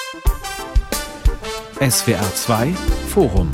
SWR 2 Forum.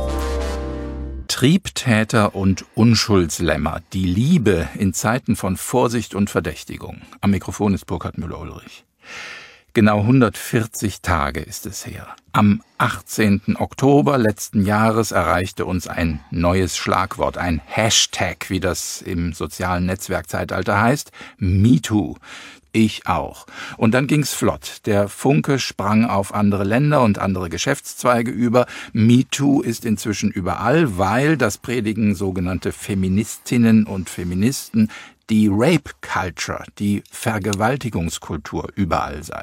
Triebtäter und Unschuldslämmer. Die Liebe in Zeiten von Vorsicht und Verdächtigung. Am Mikrofon ist Burkhard Müller-Ulrich. Genau 140 Tage ist es her. Am 18. Oktober letzten Jahres erreichte uns ein neues Schlagwort, ein Hashtag, wie das im sozialen Netzwerkzeitalter heißt, MeToo. Ich auch. Und dann ging's flott. Der Funke sprang auf andere Länder und andere Geschäftszweige über. MeToo ist inzwischen überall, weil, das predigen sogenannte Feministinnen und Feministen, die Rape Culture, die Vergewaltigungskultur überall sei.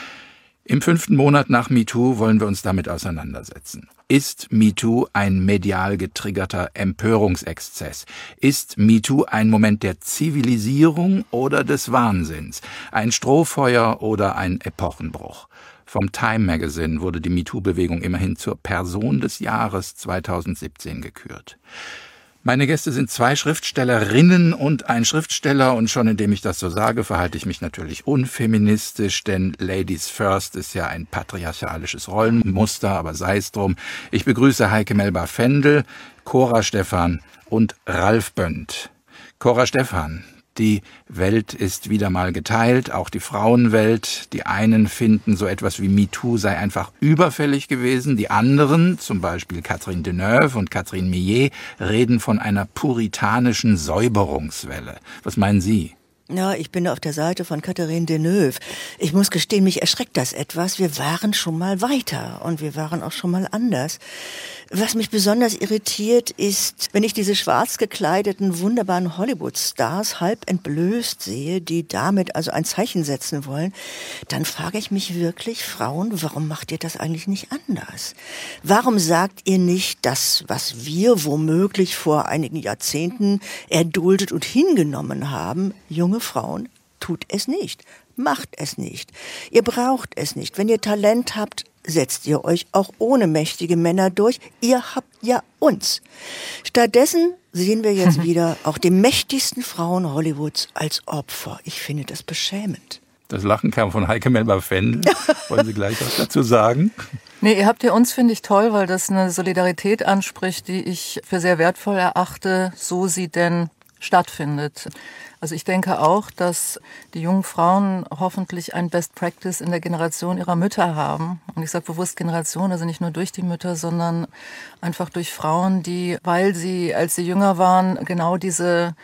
Im 5. Monat nach MeToo wollen wir uns damit auseinandersetzen. Ist MeToo ein medial getriggerter Empörungsexzess? Ist MeToo ein Moment der Zivilisierung oder des Wahnsinns? Ein Strohfeuer oder ein Epochenbruch? Vom Time Magazine wurde die MeToo-Bewegung immerhin zur Person des Jahres 2017 gekürt. Meine Gäste sind 2 Schriftstellerinnen und ein Schriftsteller, und schon indem ich das so sage, verhalte ich mich natürlich unfeministisch, denn Ladies First ist ja ein patriarchalisches Rollenmuster, aber sei es drum. Ich begrüße Heike Melba-Fendel, Cora Stephan und Ralf Bönd. Cora Stephan. Die Welt ist wieder mal geteilt, auch die Frauenwelt. Die einen finden, so etwas wie MeToo sei einfach überfällig gewesen. Die anderen, zum Beispiel Catherine Deneuve und Catherine Millet, reden von einer puritanischen Säuberungswelle. Was meinen Sie? Ja, ich bin auf der Seite von Catherine Deneuve. Ich muss gestehen, mich erschreckt das etwas. Wir waren schon mal weiter und wir waren auch schon mal anders. Was mich besonders irritiert ist, wenn ich diese schwarz gekleideten, wunderbaren Hollywood-Stars halb entblößt sehe, die damit also ein Zeichen setzen wollen, dann frage ich mich wirklich, Frauen, warum macht ihr das eigentlich nicht anders? Warum sagt ihr nicht das, was wir womöglich vor einigen Jahrzehnten erduldet und hingenommen haben? Junge Frauen, tut es nicht. Macht es nicht. Ihr braucht es nicht. Wenn ihr Talent habt, setzt ihr euch auch ohne mächtige Männer durch. Ihr habt ja uns. Stattdessen sehen wir jetzt wieder auch die mächtigsten Frauen Hollywoods als Opfer. Ich finde das beschämend. Das Lachen kam von Heike Melba-Fendel. Wollen Sie gleich was dazu sagen? Nee, ihr habt ja uns, finde ich, toll, weil das eine Solidarität anspricht, die ich für sehr wertvoll erachte, so sie denn stattfindet. Also ich denke auch, dass die jungen Frauen hoffentlich ein Best Practice in der Generation ihrer Mütter haben. Und ich sage bewusst Generation, also nicht nur durch die Mütter, sondern einfach durch Frauen, die, weil sie, als sie jünger waren, genau diese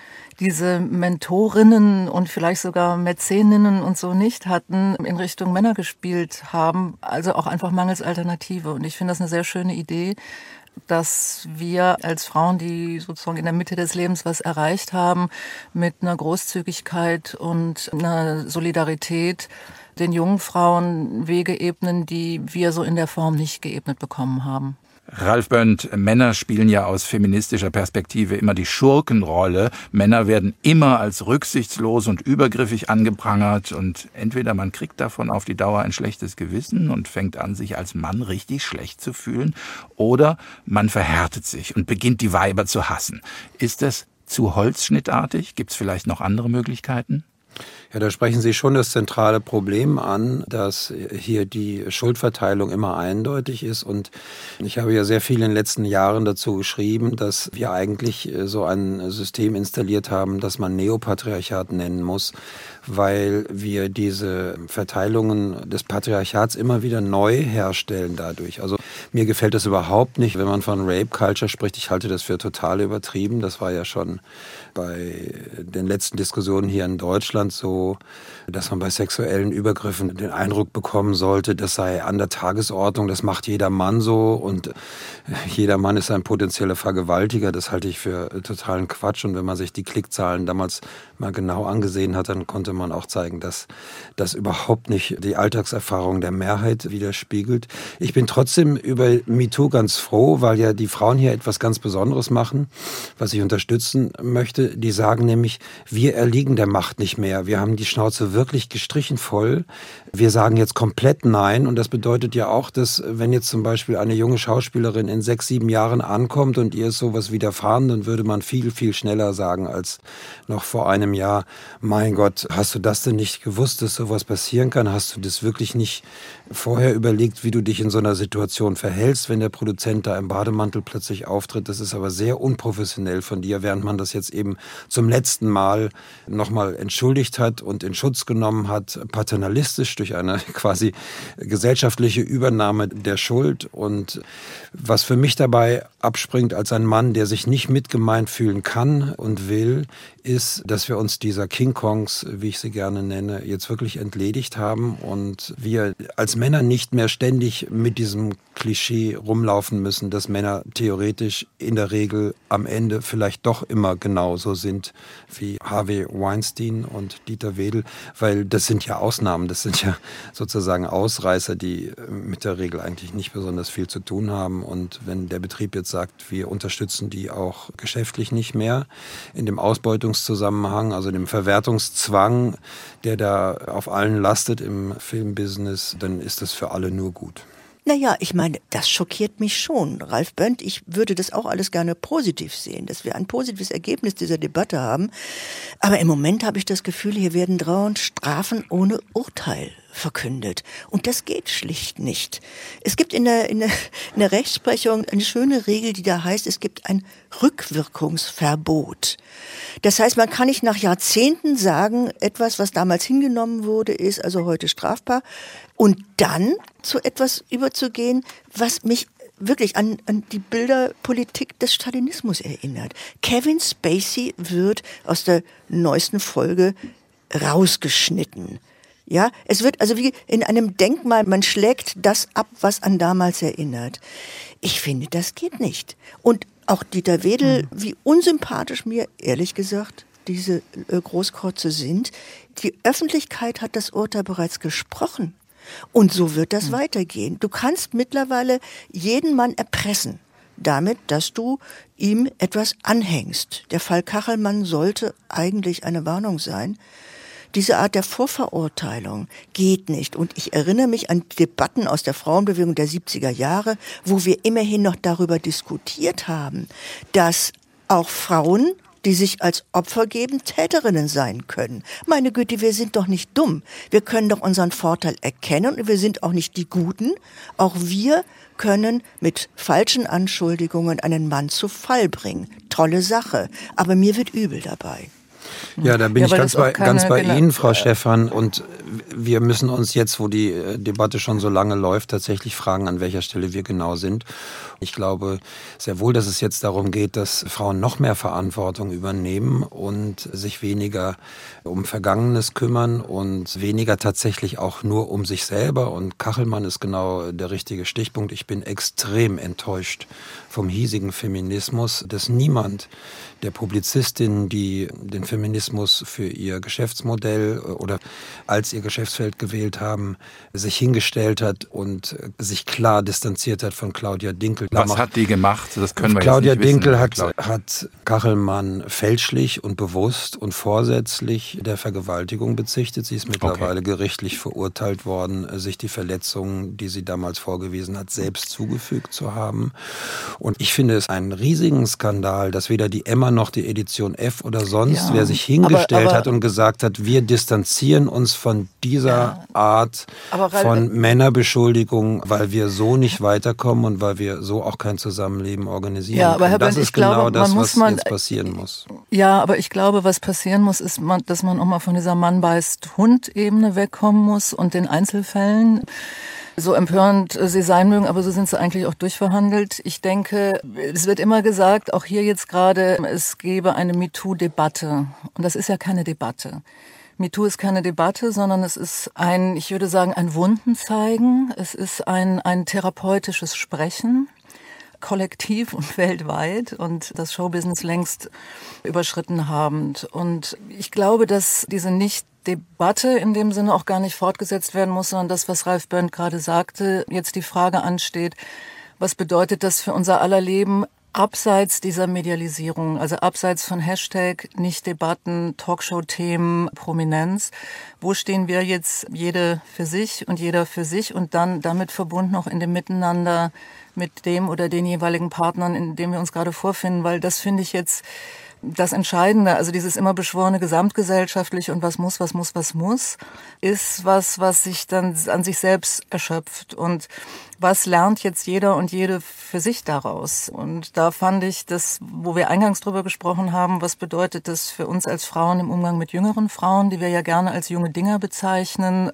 Mentorinnen und vielleicht sogar Mäzeninnen und so nicht hatten, in Richtung Männer gespielt haben. Also auch einfach mangels Alternative. Und ich finde das eine sehr schöne Idee, dass wir als Frauen, die sozusagen in der Mitte des Lebens was erreicht haben, mit einer Großzügigkeit und einer Solidarität den jungen Frauen Wege ebnen, die wir so in der Form nicht geebnet bekommen haben. Ralf Bönd, Männer spielen ja aus feministischer Perspektive immer die Schurkenrolle. Männer werden immer als rücksichtslos und übergriffig angeprangert und entweder man kriegt davon auf die Dauer ein schlechtes Gewissen und fängt an, sich als Mann richtig schlecht zu fühlen, oder man verhärtet sich und beginnt die Weiber zu hassen. Ist das zu holzschnittartig? Gibt es vielleicht noch andere Möglichkeiten? Ja, da sprechen Sie schon das zentrale Problem an, dass hier die Schuldverteilung immer eindeutig ist. Und ich habe ja sehr viel in den letzten Jahren dazu geschrieben, dass wir eigentlich so ein System installiert haben, das man Neopatriarchat nennen muss, weil wir diese Verteilungen des Patriarchats immer wieder neu herstellen dadurch. Also mir gefällt das überhaupt nicht, wenn man von Rape Culture spricht. Ich halte das für total übertrieben. Das war ja schon bei den letzten Diskussionen hier in Deutschland so, dass man bei sexuellen Übergriffen den Eindruck bekommen sollte, das sei an der Tagesordnung, das macht jeder Mann so und jeder Mann ist ein potenzieller Vergewaltiger. Das halte ich für totalen Quatsch. Und wenn man sich die Klickzahlen damals mal genau angesehen hat, dann konnte man auch zeigen, dass das überhaupt nicht die Alltagserfahrung der Mehrheit widerspiegelt. Ich bin trotzdem über MeToo ganz froh, weil ja die Frauen hier etwas ganz Besonderes machen, was ich unterstützen möchte. Die sagen nämlich, wir erliegen der Macht nicht mehr. Wir haben die Schnauze wirklich gestrichen voll. Wir sagen jetzt komplett Nein. Und das bedeutet ja auch, dass wenn jetzt zum Beispiel eine junge Schauspielerin in 6, 7 Jahren ankommt und ihr ist sowas widerfahren, dann würde man viel, viel schneller sagen als noch vor einem Jahr. Mein Gott, hast du das denn nicht gewusst, dass sowas passieren kann? Hast du das wirklich nicht vorher überlegt, wie du dich in so einer Situation verhältst, wenn der Produzent da im Bademantel plötzlich auftritt? Das ist aber sehr unprofessionell von dir, während man das jetzt eben zum letzten Mal nochmal entschuldigt hat und in Schutz genommen hat, paternalistisch durch eine quasi gesellschaftliche Übernahme der Schuld. Und was für mich dabei abspringt als ein Mann, der sich nicht mitgemeint fühlen kann und will, ist, dass wir uns dieser King Kongs, wie ich sie gerne nenne, jetzt wirklich entledigt haben und wir als Männer nicht mehr ständig mit diesem Klischee rumlaufen müssen, dass Männer theoretisch in der Regel am Ende vielleicht doch immer genauso sind wie Harvey Weinstein und Dieter Wedel, weil das sind ja Ausnahmen, das sind ja sozusagen Ausreißer, die mit der Regel eigentlich nicht besonders viel zu tun haben. Und wenn der Betrieb jetzt sagt, wir unterstützen die auch geschäftlich nicht mehr in dem Ausbeutungszusammenhang, also dem Verwertungszwang, der da auf allen lastet im Filmbusiness, dann ist das für alle nur gut. Naja, ich meine, das schockiert mich schon. Ralf Bönd, ich würde das auch alles gerne positiv sehen, dass wir ein positives Ergebnis dieser Debatte haben. Aber im Moment habe ich das Gefühl, hier werden dauernd Strafen ohne Urteil verkündet. Und das geht schlicht nicht. Es gibt in der Rechtsprechung eine schöne Regel, die da heißt, es gibt ein Rückwirkungsverbot. Das heißt, man kann nicht nach Jahrzehnten sagen, etwas, was damals hingenommen wurde, ist also heute strafbar. Und dann zu etwas überzugehen, was mich wirklich an die Bilderpolitik des Stalinismus erinnert. Kevin Spacey wird aus der neuesten Folge rausgeschnitten. Ja, es wird also wie in einem Denkmal, man schlägt das ab, was an damals erinnert. Ich finde, das geht nicht. Und auch Dieter Wedel, wie unsympathisch mir, ehrlich gesagt, diese Großkreuze sind, die Öffentlichkeit hat das Urteil bereits gesprochen. Und so wird das weitergehen. Du kannst mittlerweile jeden Mann erpressen, damit, dass du ihm etwas anhängst. Der Fall Kachelmann sollte eigentlich eine Warnung sein. Diese Art der Vorverurteilung geht nicht. Und ich erinnere mich an Debatten aus der Frauenbewegung der 70er Jahre, wo wir immerhin noch darüber diskutiert haben, dass auch Frauen, die sich als Opfer geben, Täterinnen sein können. Meine Güte, wir sind doch nicht dumm. Wir können doch unseren Vorteil erkennen und wir sind auch nicht die Guten. Auch wir können mit falschen Anschuldigungen einen Mann zu Fall bringen. Tolle Sache. Aber mir wird übel dabei. Ja, da bin ich ganz bei Ihnen, Frau Stephan. Und wir müssen uns jetzt, wo die Debatte schon so lange läuft, tatsächlich fragen, an welcher Stelle wir genau sind. Ich glaube sehr wohl, dass es jetzt darum geht, dass Frauen noch mehr Verantwortung übernehmen und sich weniger um Vergangenes kümmern und weniger tatsächlich auch nur um sich selber. Und Kachelmann ist genau der richtige Stichpunkt. Ich bin extrem enttäuscht vom hiesigen Feminismus, dass niemand der Publizistinnen, die den Feminismus für ihr Geschäftsmodell oder als ihr Geschäftsfeld gewählt haben, sich hingestellt hat und sich klar distanziert hat von Claudia Dinkel. Was hat die gemacht? Das können wir Claudia jetzt nicht Dinkel wissen. hat Kachelmann fälschlich und bewusst und vorsätzlich der Vergewaltigung bezichtigt. Sie ist mittlerweile gerichtlich verurteilt worden, sich die Verletzungen, die sie damals vorgewiesen hat, selbst zugefügt zu haben. Und ich finde es einen riesigen Skandal, dass weder die Emma noch die Edition F oder sonst wer sich hingestellt hat und gesagt hat, wir distanzieren uns von dieser Art von Männerbeschuldigung, weil wir so nicht weiterkommen und weil wir so auch kein Zusammenleben organisieren können. Aber Herr das Bönd, ist genau das, was jetzt passieren muss. Ja, aber ich glaube, was passieren muss, ist, dass man auch mal von dieser Mann-beißt-Hund-Ebene wegkommen muss und den Einzelfällen. So empörend sie sein mögen, aber so sind sie eigentlich auch durchverhandelt. Ich denke, es wird immer gesagt, auch hier jetzt gerade, es gebe eine MeToo-Debatte. Und das ist ja keine Debatte. MeToo ist keine Debatte, sondern es ist ich würde sagen, ein Wundenzeigen. Es ist ein therapeutisches Sprechen, kollektiv und weltweit und das Showbusiness längst überschritten habend. Und ich glaube, dass diese Debatte in dem Sinne auch gar nicht fortgesetzt werden muss, sondern das, was Ralf Bönd gerade sagte, jetzt die Frage ansteht, Was bedeutet das für unser aller Leben? Abseits dieser Medialisierung, also abseits von Hashtag, Nicht-Debatten, Talkshow-Themen, Prominenz, wo stehen wir jetzt jede für sich und jeder für sich und dann damit verbunden auch in dem Miteinander mit dem oder den jeweiligen Partnern, in dem wir uns gerade vorfinden, weil das finde ich jetzt das Entscheidende, also dieses immer beschworene gesamtgesellschaftliche und was muss, ist was sich dann an sich selbst erschöpft. Und was lernt jetzt jeder und jede für sich daraus? Und da fand ich das, wo wir eingangs drüber gesprochen haben, was bedeutet das für uns als Frauen im Umgang mit jüngeren Frauen, die wir ja gerne als junge Dinger bezeichnen,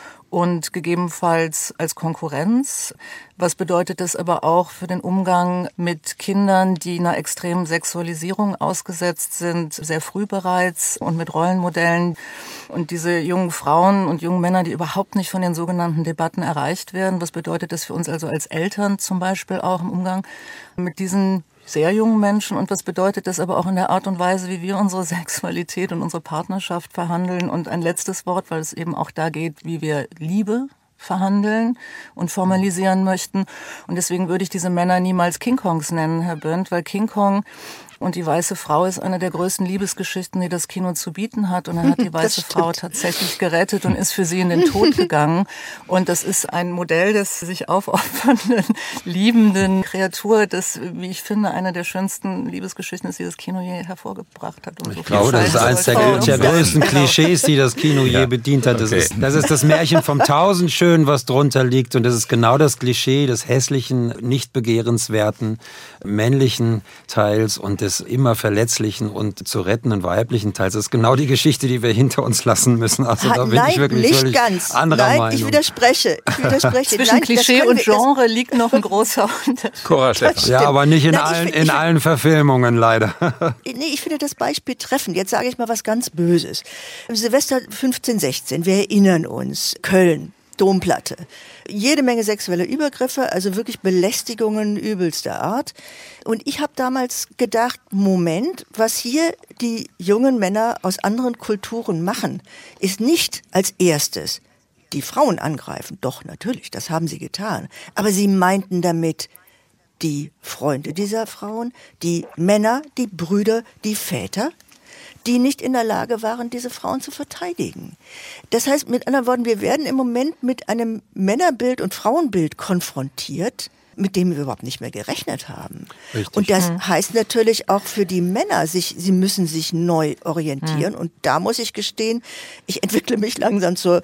und gegebenenfalls als Konkurrenz. Was bedeutet das aber auch für den Umgang mit Kindern, die einer extremen Sexualisierung ausgesetzt sind, sehr früh bereits und mit Rollenmodellen. Und diese jungen Frauen und jungen Männer, die überhaupt nicht von den sogenannten Debatten erreicht werden. Was bedeutet das für uns also als Eltern zum Beispiel auch im Umgang mit diesen sehr jungen Menschen und was bedeutet das aber auch in der Art und Weise, wie wir unsere Sexualität und unsere Partnerschaft verhandeln. Und ein letztes Wort, weil es eben auch da geht, wie wir Liebe verhandeln und formalisieren möchten. Und deswegen würde ich diese Männer niemals King Kongs nennen, Herr Bönd, weil King Kong und die weiße Frau ist eine der größten Liebesgeschichten, die das Kino zu bieten hat. Und er hat die weiße Frau tatsächlich gerettet und ist für sie in den Tod gegangen. Und das ist ein Modell des sich aufopfernden, liebenden Kreatur, das, wie ich finde, eine der schönsten Liebesgeschichten ist, die das Kino je hervorgebracht hat. Ich glaube, das ist eines der größten Klischees, die das Kino je bedient hat. Das ist das Märchen vom Tausendschönen, was drunter liegt. Und das ist genau das Klischee des hässlichen, nicht begehrenswerten, männlichen Teils und des immer verletzlichen und zu rettenden weiblichen Teils. Das ist genau die Geschichte, die wir hinter uns lassen müssen. Also da bin ich wirklich nicht völlig ganz. anderer Meinung. Ich widerspreche. Zwischen Klischee und Genre liegt noch ein großer Unterschied. Cora Stephan. Ja, aber nicht in allen Verfilmungen leider. Nee, ich finde das Beispiel treffend. Jetzt sage ich mal was ganz Böses. Silvester 15, 16, wir erinnern uns, Köln, Domplatte. Jede Menge sexuelle Übergriffe, also wirklich Belästigungen übelster Art. Und ich habe damals gedacht, Moment, was hier die jungen Männer aus anderen Kulturen machen, ist nicht als erstes die Frauen angreifen. Doch, natürlich, das haben sie getan. Aber sie meinten damit die Freunde dieser Frauen, die Männer, die Brüder, die Väter, die nicht in der Lage waren, diese Frauen zu verteidigen. Das heißt, mit anderen Worten, wir werden im Moment mit einem Männerbild und Frauenbild konfrontiert, mit dem wir überhaupt nicht mehr gerechnet haben. Richtig. Und das heißt natürlich auch für die Männer, sie müssen sich neu orientieren. Und da muss ich gestehen, ich entwickle mich langsam zur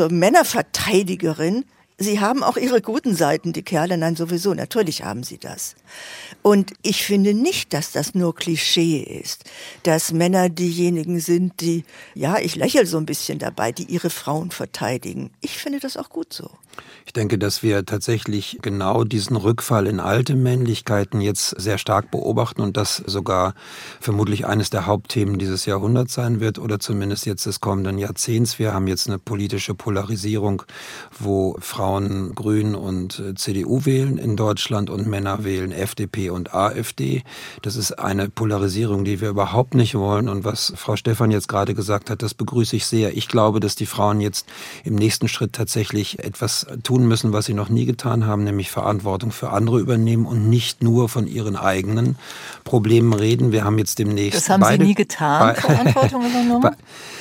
Männerverteidigerin. Sie haben auch ihre guten Seiten, die Kerle, nein, sowieso, natürlich haben sie das. Und ich finde nicht, dass das nur Klischee ist, dass Männer diejenigen sind, die, ja, ich lächle so ein bisschen dabei, die ihre Frauen verteidigen. Ich finde das auch gut so. Ich denke, dass wir tatsächlich genau diesen Rückfall in alte Männlichkeiten jetzt sehr stark beobachten und das sogar vermutlich eines der Hauptthemen dieses Jahrhunderts sein wird oder zumindest jetzt des kommenden Jahrzehnts. Wir haben jetzt eine politische Polarisierung, wo Frauen Grün und CDU wählen in Deutschland und Männer wählen FDP und AfD. Das ist eine Polarisierung, die wir überhaupt nicht wollen und was Frau Stephan jetzt gerade gesagt hat, das begrüße ich sehr. Ich glaube, dass die Frauen jetzt im nächsten Schritt tatsächlich etwas tun müssen, was sie noch nie getan haben, nämlich Verantwortung für andere übernehmen und nicht nur von ihren eigenen Problemen reden. Wir haben jetzt demnächst das haben Sie nie getan, Verantwortung übernommen?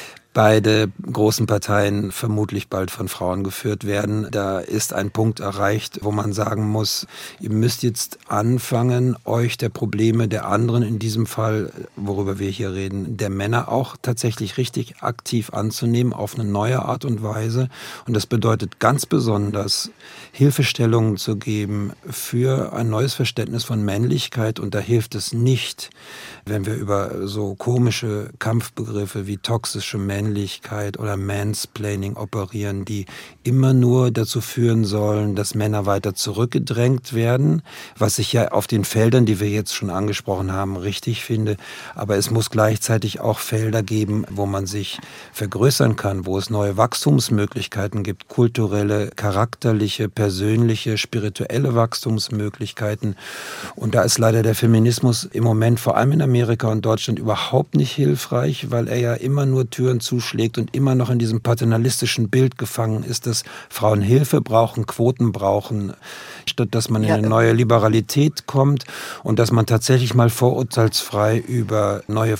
Beide großen Parteien vermutlich bald von Frauen geführt werden. Da ist ein Punkt erreicht, wo man sagen muss, ihr müsst jetzt anfangen, euch der Probleme der anderen, in diesem Fall, worüber wir hier reden, der Männer auch tatsächlich richtig aktiv anzunehmen, auf eine neue Art und Weise. Und das bedeutet ganz besonders, Hilfestellungen zu geben für ein neues Verständnis von Männlichkeit. Und da hilft es nicht, wenn wir über so komische Kampfbegriffe wie toxische Männlichkeit oder Mansplaining operieren, die immer nur dazu führen sollen, dass Männer weiter zurückgedrängt werden, was ich ja auf den Feldern, die wir jetzt schon angesprochen haben, richtig finde. Aber es muss gleichzeitig auch Felder geben, wo man sich vergrößern kann, wo es neue Wachstumsmöglichkeiten gibt, kulturelle, charakterliche, persönliche, spirituelle Wachstumsmöglichkeiten. Und da ist leider der Feminismus im Moment vor allem in Amerika und Deutschland überhaupt nicht hilfreich, weil er ja immer nur Türen zuschlägt und immer noch in diesem paternalistischen Bild gefangen ist, dass Frauen Hilfe brauchen, Quoten brauchen, statt dass man in eine neue Liberalität kommt und dass man tatsächlich mal vorurteilsfrei über neue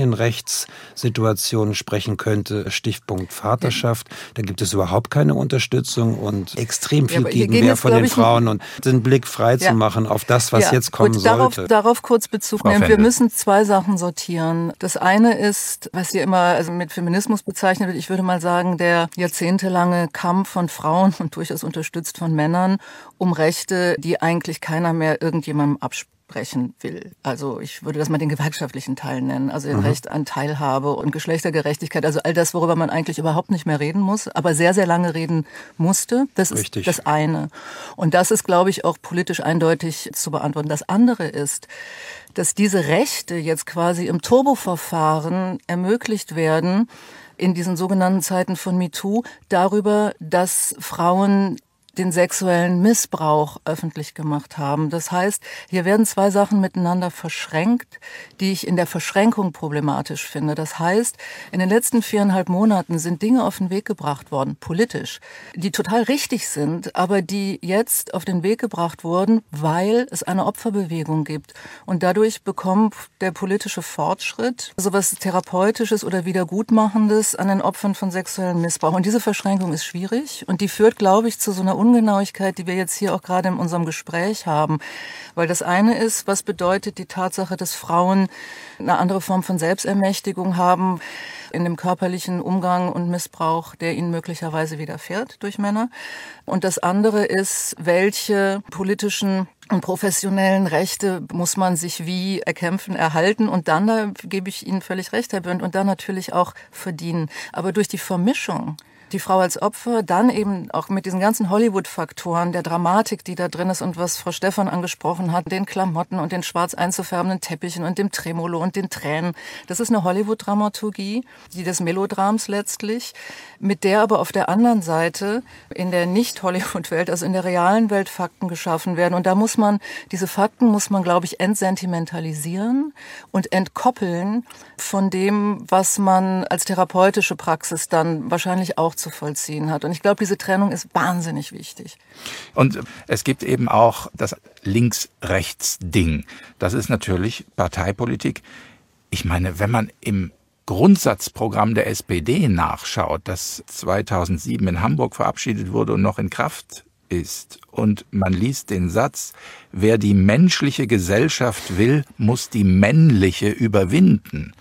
Familienrechtssituationen sprechen könnte. Stichpunkt Vaterschaft, da gibt es überhaupt keine Unterstützung und extrem viel Gegenwehr von den Frauen und den Blick frei zu machen auf das, was jetzt kommen sollte. Darauf kurz Bezug nehmen. Wir müssen zwei Sachen sortieren. Das eine ist, was hier immer mit Feminismus bezeichnet wird, ich würde mal sagen, der jahrzehntelange Kampf von Frauen und durchaus unterstützt von Männern um Rechte, die eigentlich keiner mehr irgendjemandem absprechen will. Also ich würde das mal den gewerkschaftlichen Teil nennen, also das Recht an Teilhabe und Geschlechtergerechtigkeit, also all das, worüber man eigentlich überhaupt nicht mehr reden muss, aber sehr, sehr lange reden musste. Das ist das eine. Und das ist, glaube ich, auch politisch eindeutig zu beantworten. Das andere ist, dass diese Rechte jetzt quasi im Turboverfahren ermöglicht werden, in diesen sogenannten Zeiten von MeToo, darüber, dass Frauen den sexuellen Missbrauch öffentlich gemacht haben. Das heißt, hier werden zwei Sachen miteinander verschränkt, die ich in der Verschränkung problematisch finde. Das heißt, in den letzten 4,5 Monaten sind Dinge auf den Weg gebracht worden, politisch, die total richtig sind, aber die jetzt auf den Weg gebracht wurden, weil es eine Opferbewegung gibt. Und dadurch bekommt der politische Fortschritt sowas Therapeutisches oder Wiedergutmachendes an den Opfern von sexuellem Missbrauch. Und diese Verschränkung ist schwierig und die führt, glaube ich, zu so einer Ungenauigkeit, die wir jetzt hier auch gerade in unserem Gespräch haben. Weil das eine ist, was bedeutet die Tatsache, dass Frauen eine andere Form von Selbstermächtigung haben in dem körperlichen Umgang und Missbrauch, der ihnen möglicherweise widerfährt durch Männer. Und das andere ist, welche politischen und professionellen Rechte muss man sich wie erkämpfen, erhalten und dann, da gebe ich Ihnen völlig recht, Herr Bönd, und dann natürlich auch verdienen. Aber durch die Vermischung, die Frau als Opfer, dann eben auch mit diesen ganzen Hollywood-Faktoren, der Dramatik, die da drin ist und was Frau Stephan angesprochen hat, den Klamotten und den schwarz einzufärbenden Teppichen und dem Tremolo und den Tränen. Das ist eine Hollywood-Dramaturgie, die des Melodrams letztlich, mit der aber auf der anderen Seite in der Nicht-Hollywood-Welt, also in der realen Welt Fakten geschaffen werden. Und da diese Fakten muss man, glaube ich, entsentimentalisieren und entkoppeln von dem, was man als therapeutische Praxis dann wahrscheinlich auch zu vollziehen hat. Und ich glaube, diese Trennung ist wahnsinnig wichtig. Und es gibt eben auch das Links-Rechts-Ding. Das ist natürlich Parteipolitik. Ich meine, wenn man im Grundsatzprogramm der SPD nachschaut, das 2007 in Hamburg verabschiedet wurde und noch in Kraft ist, und man liest den Satz, wer die menschliche Gesellschaft will, muss die männliche überwinden,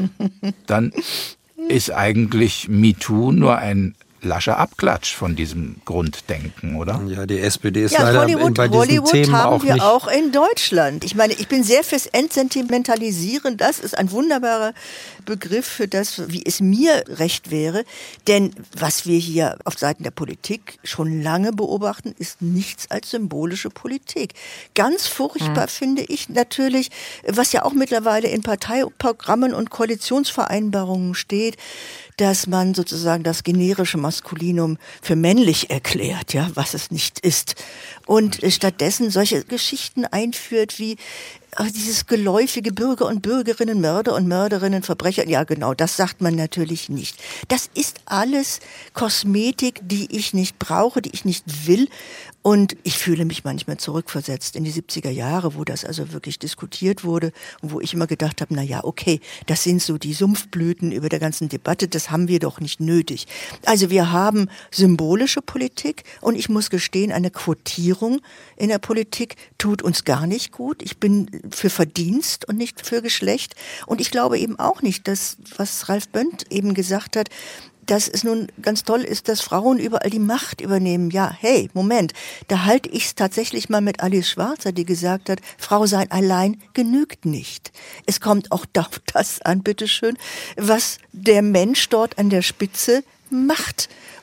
dann ist eigentlich MeToo nur ein lascher Abklatsch von diesem Grunddenken, oder? Ja, die SPD ist leider bei diesen Themen auch nicht. Haben wir auch in Deutschland. Ich meine, ich bin sehr fürs Entsentimentalisieren. Das ist ein wunderbarer Begriff für das, wie es mir recht wäre. Denn was wir hier auf Seiten der Politik schon lange beobachten, ist nichts als symbolische Politik. Ganz furchtbar finde ich natürlich, was ja auch mittlerweile in Parteiprogrammen und Koalitionsvereinbarungen steht, dass man sozusagen das generische Maskulinum für männlich erklärt, ja, was es nicht ist. Und stattdessen solche Geschichten einführt wie dieses geläufige Bürger und Bürgerinnen, Mörder und Mörderinnen, Verbrecher. Ja, genau, das sagt man natürlich nicht. Das ist alles Kosmetik, die ich nicht brauche, die ich nicht will. Und ich fühle mich manchmal zurückversetzt in die 70er Jahre, wo das also wirklich diskutiert wurde und wo ich immer gedacht habe, na ja, okay, das sind so die Sumpfblüten über der ganzen Debatte, das haben wir doch nicht nötig. Also wir haben symbolische Politik und ich muss gestehen, eine Quotierung in der Politik tut uns gar nicht gut. Ich bin für Verdienst und nicht für Geschlecht. Und ich glaube eben auch nicht, dass, was Ralf Bönd eben gesagt hat, dass es nun ganz toll ist, dass Frauen überall die Macht übernehmen. Ja, hey, Moment, da halte ich es tatsächlich mal mit Alice Schwarzer, die gesagt hat, Frau sein allein genügt nicht. Es kommt auch auf das an, bitteschön, was der Mensch dort an der Spitze macht.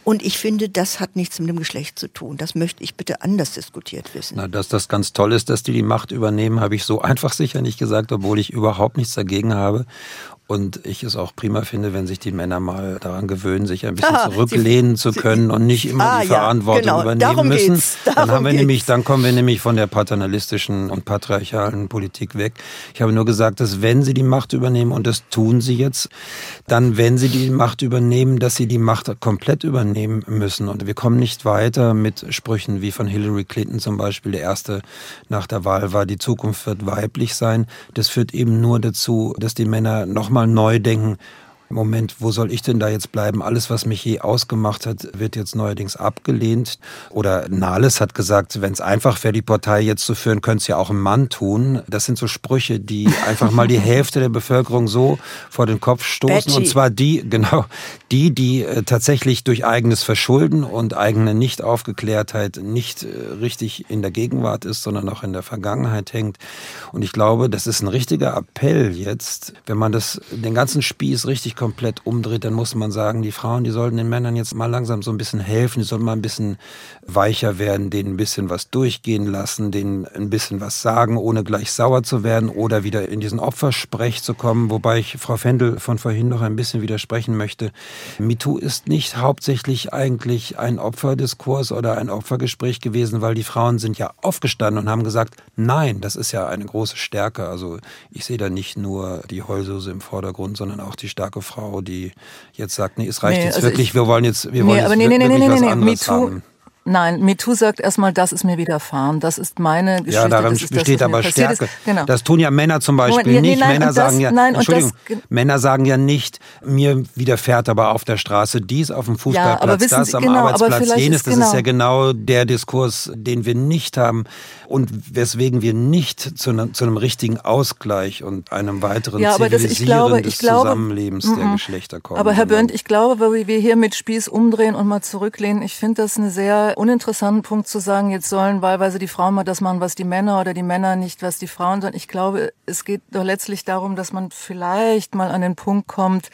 Und ich finde, das hat nichts mit dem Geschlecht zu tun. Das möchte ich bitte anders diskutiert wissen. Na, dass das ganz toll ist, dass die Macht übernehmen, habe ich so einfach sicher nicht gesagt, obwohl ich überhaupt nichts dagegen habe. Und ich es auch prima finde, wenn sich die Männer mal daran gewöhnen, sich ein bisschen zurücklehnen zu können und nicht immer die Verantwortung übernehmen müssen. Dann kommen wir nämlich von der paternalistischen und patriarchalen Politik weg. Ich habe nur gesagt, dass wenn sie die Macht übernehmen, und das tun sie jetzt, dann, wenn sie die Macht übernehmen, dass sie die Macht komplett übernehmen müssen. Und wir kommen nicht weiter mit Sprüchen wie von Hillary Clinton zum Beispiel, der erste nach der Wahl war, die Zukunft wird weiblich sein. Das führt eben nur dazu, dass die Männer nochmal neu denken, Moment, wo soll ich denn da jetzt bleiben? Alles, was mich je ausgemacht hat, wird jetzt neuerdings abgelehnt. Oder Nahles hat gesagt, wenn es einfach wäre, die Partei jetzt zu führen, könnte es ja auch ein Mann tun. Das sind so Sprüche, die einfach mal die Hälfte der Bevölkerung so vor den Kopf stoßen. Und zwar die tatsächlich durch eigenes Verschulden und eigene Nicht-Aufgeklärtheit nicht richtig in der Gegenwart ist, sondern auch in der Vergangenheit hängt. Und ich glaube, das ist ein richtiger Appell jetzt, wenn man den ganzen Spieß richtig komplett umdreht, dann muss man sagen, die Frauen, die sollten den Männern jetzt mal langsam so ein bisschen helfen, die sollten mal ein bisschen weicher werden, denen ein bisschen was durchgehen lassen, denen ein bisschen was sagen, ohne gleich sauer zu werden oder wieder in diesen Opfersprech zu kommen, wobei ich Frau Fendel von vorhin noch ein bisschen widersprechen möchte. MeToo ist nicht hauptsächlich eigentlich ein Opferdiskurs oder ein Opfergespräch gewesen, weil die Frauen sind ja aufgestanden und haben gesagt, nein, das ist ja eine große Stärke. Also ich sehe da nicht nur die Heulsuse im Vordergrund, sondern auch die starke Frau, die jetzt sagt, nee, es reicht jetzt wirklich, wir wollen jetzt wirklich was anderes haben. Nein, MeToo sagt erstmal, das ist mir widerfahren, das ist meine Geschichte. Ja, darin besteht aber Stärke. Genau. Das tun ja Männer zum Beispiel nicht. Männer sagen ja nicht, mir widerfährt aber auf der Straße dies, auf dem Fußballplatz das, am Arbeitsplatz jenes. Das ist ja genau der Diskurs, den wir nicht haben und weswegen wir nicht zu einem richtigen Ausgleich und einem weiteren Zivilisieren des Zusammenlebens der Geschlechter kommen. Aber Herr Bönd, ich glaube, weil wir hier mit Spieß umdrehen und mal zurücklehnen, ich finde das eine sehr uninteressanten Punkt zu sagen, jetzt sollen wahlweise die Frauen mal das machen, was die Männer oder die Männer nicht, was die Frauen sollen. Ich glaube, es geht doch letztlich darum, dass man vielleicht mal an den Punkt kommt,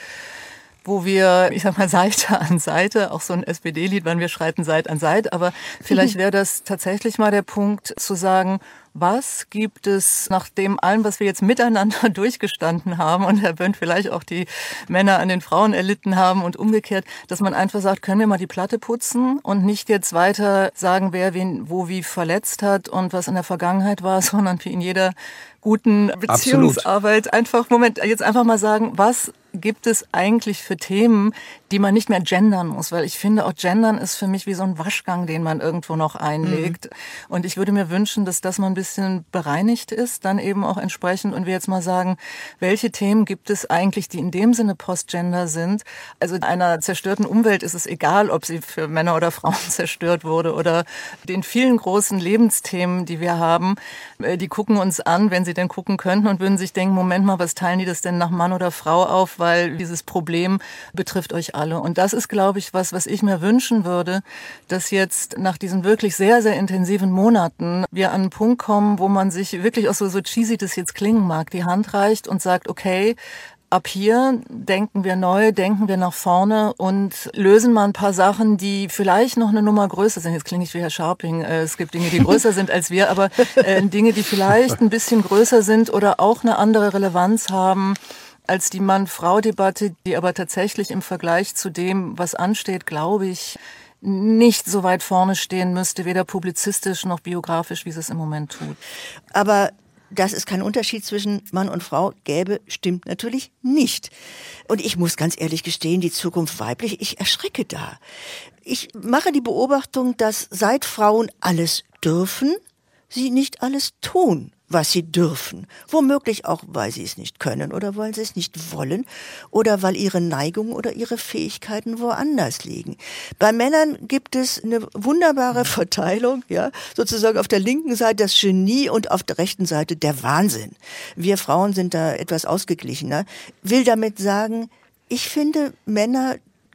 wo wir, ich sag mal, Seite an Seite, auch so ein SPD-Lied, wann wir schreiten Seite an Seite, aber vielleicht wäre das tatsächlich mal der Punkt zu sagen, was gibt es nach dem allem, was wir jetzt miteinander durchgestanden haben und Herr Bönd vielleicht auch die Männer an den Frauen erlitten haben und umgekehrt, dass man einfach sagt, können wir mal die Platte putzen und nicht jetzt weiter sagen, wer wen wo wie verletzt hat und was in der Vergangenheit war, sondern wie in jeder guten Beziehungsarbeit jetzt einfach mal sagen, was gibt es eigentlich für Themen, die man nicht mehr gendern muss, weil ich finde, auch gendern ist für mich wie so ein Waschgang, den man irgendwo noch einlegt. Und ich würde mir wünschen, dass das mal ein bisschen bereinigt ist, dann eben auch entsprechend und wir jetzt mal sagen, welche Themen gibt es eigentlich, die in dem Sinne Postgender sind. Also einer zerstörten Umwelt ist es egal, ob sie für Männer oder Frauen zerstört wurde oder den vielen großen Lebensthemen, die wir haben, die gucken uns an, wenn sie denn gucken könnten und würden sich denken, Moment mal, was teilen die das denn nach Mann oder Frau auf, weil dieses Problem betrifft euch alle. Und das ist, glaube ich, was ich mir wünschen würde, dass jetzt nach diesen wirklich sehr, sehr intensiven Monaten wir an einen Punkt kommen, wo man sich wirklich auch so cheesy das jetzt klingen mag, die Hand reicht und sagt, okay, ab hier denken wir neu, denken wir nach vorne und lösen mal ein paar Sachen, die vielleicht noch eine Nummer größer sind. Jetzt klinge ich wie Herr Scharping. Es gibt Dinge, die größer sind als wir, aber Dinge, die vielleicht ein bisschen größer sind oder auch eine andere Relevanz haben als die Mann-Frau-Debatte, die aber tatsächlich im Vergleich zu dem, was ansteht, glaube ich, nicht so weit vorne stehen müsste, weder publizistisch noch biografisch, wie es im Moment tut. Aber dass es keinen Unterschied zwischen Mann und Frau gäbe, stimmt natürlich nicht. Und ich muss ganz ehrlich gestehen, die Zukunft weiblich, ich erschrecke da. Ich mache die Beobachtung, dass seit Frauen alles dürfen, sie nicht alles tun, was sie dürfen. Womöglich auch, weil sie es nicht können oder weil sie es nicht wollen oder weil ihre Neigungen oder ihre Fähigkeiten woanders liegen. Bei Männern gibt es eine wunderbare Verteilung, ja, sozusagen auf der linken Seite das Genie und auf der rechten Seite der Wahnsinn. Wir Frauen sind da etwas ausgeglichener. Will damit sagen, ich finde Männer,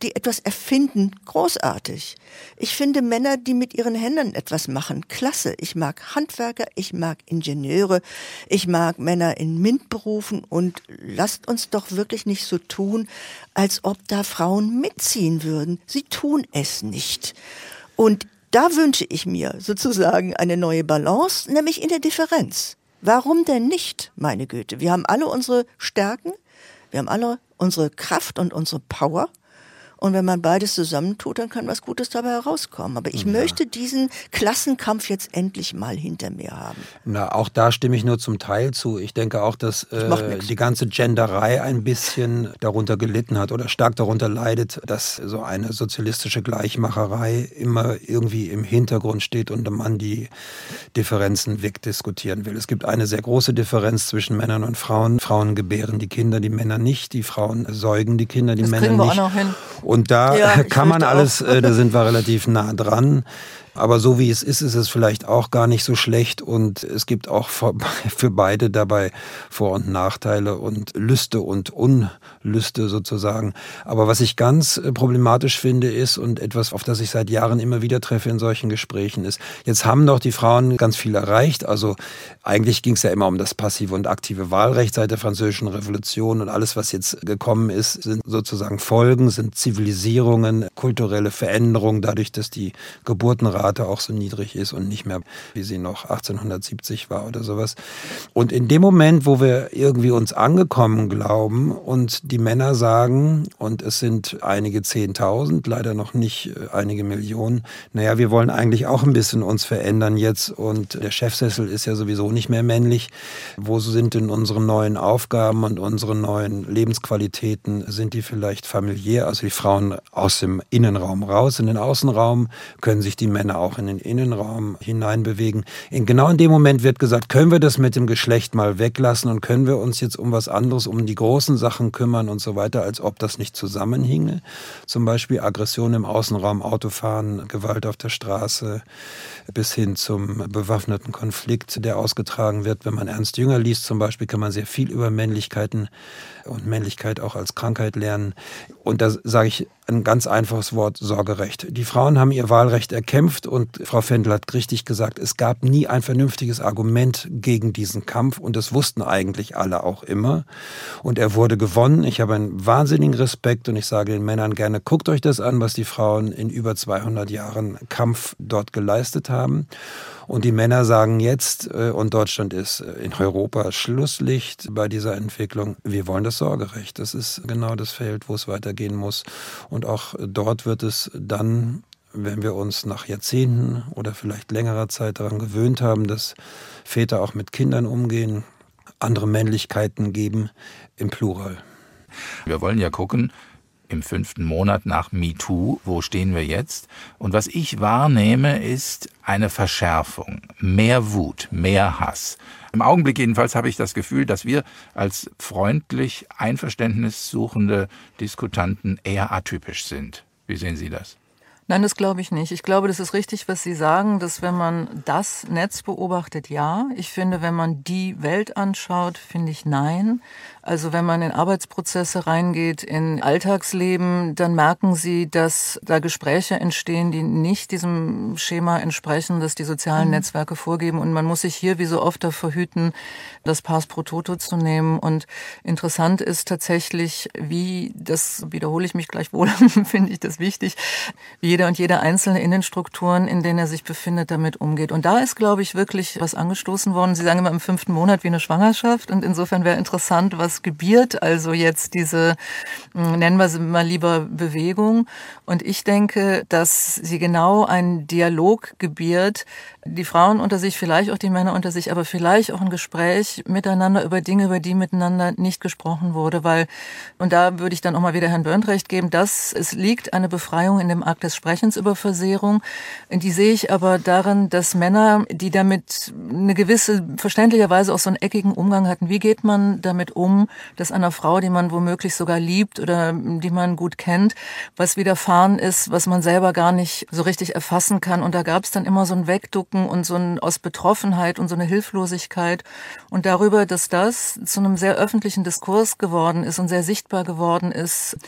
die etwas erfinden, großartig. Ich finde Männer, die mit ihren Händen etwas machen, klasse. Ich mag Handwerker, ich mag Ingenieure, ich mag Männer in MINT-Berufen und lasst uns doch wirklich nicht so tun, als ob da Frauen mitziehen würden. Sie tun es nicht. Und da wünsche ich mir sozusagen eine neue Balance, nämlich in der Differenz. Warum denn nicht, meine Güte? Wir haben alle unsere Stärken, wir haben alle unsere Kraft und unsere Power. Und wenn man beides zusammentut, dann kann was Gutes dabei herauskommen. Aber ich möchte diesen Klassenkampf jetzt endlich mal hinter mir haben. Na, auch da stimme ich nur zum Teil zu. Ich denke auch, dass die ganze Genderei ein bisschen darunter gelitten hat oder stark darunter leidet, dass so eine sozialistische Gleichmacherei immer irgendwie im Hintergrund steht und man die Differenzen wegdiskutieren will. Es gibt eine sehr große Differenz zwischen Männern und Frauen. Frauen gebären die Kinder, die Männer nicht. Die Frauen säugen die Kinder, die Männer nicht. Das kriegen wir auch noch hin. Und da kann man alles, da sind wir relativ nah dran. Aber so wie es ist es vielleicht auch gar nicht so schlecht und es gibt auch für beide dabei Vor- und Nachteile und Lüste und Unlüste sozusagen. Aber was ich ganz problematisch finde ist und etwas, auf das ich seit Jahren immer wieder treffe in solchen Gesprächen ist, jetzt haben doch die Frauen ganz viel erreicht. Also eigentlich ging es ja immer um das passive und aktive Wahlrecht seit der Französischen Revolution und alles, was jetzt gekommen ist, sind sozusagen Folgen, sind Zivilisierungen, kulturelle Veränderungen, dadurch, dass die Geburtenrate auch so niedrig ist und nicht mehr, wie sie noch 1870 war oder sowas. Und in dem Moment, wo wir irgendwie uns angekommen glauben und die Männer sagen, und es sind einige 10.000, leider noch nicht einige Millionen, naja, wir wollen eigentlich auch ein bisschen uns verändern jetzt und der Chefsessel ist ja sowieso nicht mehr männlich. Wo sind denn unsere neuen Aufgaben und unsere neuen Lebensqualitäten? Sind die vielleicht familiär? Also die Frauen aus dem Innenraum raus in den Außenraum, können sich die Männer auch in den Innenraum hineinbewegen. Genau in dem Moment wird gesagt, können wir das mit dem Geschlecht mal weglassen und können wir uns jetzt um was anderes, um die großen Sachen kümmern und so weiter, als ob das nicht zusammenhinge. Zum Beispiel Aggression im Außenraum, Autofahren, Gewalt auf der Straße, bis hin zum bewaffneten Konflikt, der ausgetragen wird. Wenn man Ernst Jünger liest zum Beispiel, kann man sehr viel über Männlichkeiten und Männlichkeit auch als Krankheit lernen. Und da sage ich ein ganz einfaches Wort, Sorgerecht. Die Frauen haben ihr Wahlrecht erkämpft und Frau Fendel hat richtig gesagt, es gab nie ein vernünftiges Argument gegen diesen Kampf und das wussten eigentlich alle auch immer. Und er wurde gewonnen. Ich habe einen wahnsinnigen Respekt und ich sage den Männern gerne, guckt euch das an, was die Frauen in über 200 Jahren Kampf dort geleistet haben. Und die Männer sagen jetzt, und Deutschland ist in Europa Schlusslicht bei dieser Entwicklung, wir wollen das Sorgerecht. Das ist genau das Feld, wo es weitergehen muss. Und auch dort wird es dann, wenn wir uns nach Jahrzehnten oder vielleicht längerer Zeit daran gewöhnt haben, dass Väter auch mit Kindern umgehen, andere Männlichkeiten geben, im Plural. Wir wollen ja gucken, im 5. Monat nach MeToo, wo stehen wir jetzt? Und was ich wahrnehme, ist eine Verschärfung, mehr Wut, mehr Hass. Im Augenblick jedenfalls habe ich das Gefühl, dass wir als freundlich einverständnissuchende Diskutanten eher atypisch sind. Wie sehen Sie das? Nein, das glaube ich nicht. Ich glaube, das ist richtig, was Sie sagen, dass wenn man das Netz beobachtet, ja. Ich finde, wenn man die Welt anschaut, finde ich nein. Also wenn man in Arbeitsprozesse reingeht, in Alltagsleben, dann merken Sie, dass da Gespräche entstehen, die nicht diesem Schema entsprechen, das die sozialen Netzwerke vorgeben. Und man muss sich hier wie so oft davor hüten, das Pars pro Toto zu nehmen. Und interessant ist tatsächlich, wie, das wiederhole ich mich gleichwohl, finde ich das wichtig, wie jeder und jede Einzelne in den Strukturen, in denen er sich befindet, damit umgeht. Und da ist, glaube ich, wirklich was angestoßen worden. Sie sagen immer im 5. Monat wie eine Schwangerschaft. Und insofern wäre interessant, was gebiert, also jetzt diese, nennen wir sie mal lieber Bewegung. Und ich denke, dass sie genau einen Dialog gebiert, die Frauen unter sich, vielleicht auch die Männer unter sich, aber vielleicht auch ein Gespräch miteinander über Dinge, über die miteinander nicht gesprochen wurde, weil, und da würde ich dann auch mal wieder Herrn Börnd recht geben, dass es liegt eine Befreiung in dem Akt des Sprechens über Versehrung. Die sehe ich aber darin, dass Männer, die damit eine gewisse, verständlicherweise auch so einen eckigen Umgang hatten, wie geht man damit um, dass einer Frau, die man womöglich sogar liebt oder die man gut kennt, was widerfahren ist, was man selber gar nicht so richtig erfassen kann. Und da gab es dann immer so ein Wegducken und so ein aus Betroffenheit und so eine Hilflosigkeit. Und darüber, dass das zu einem sehr öffentlichen Diskurs geworden ist und sehr sichtbar geworden ist,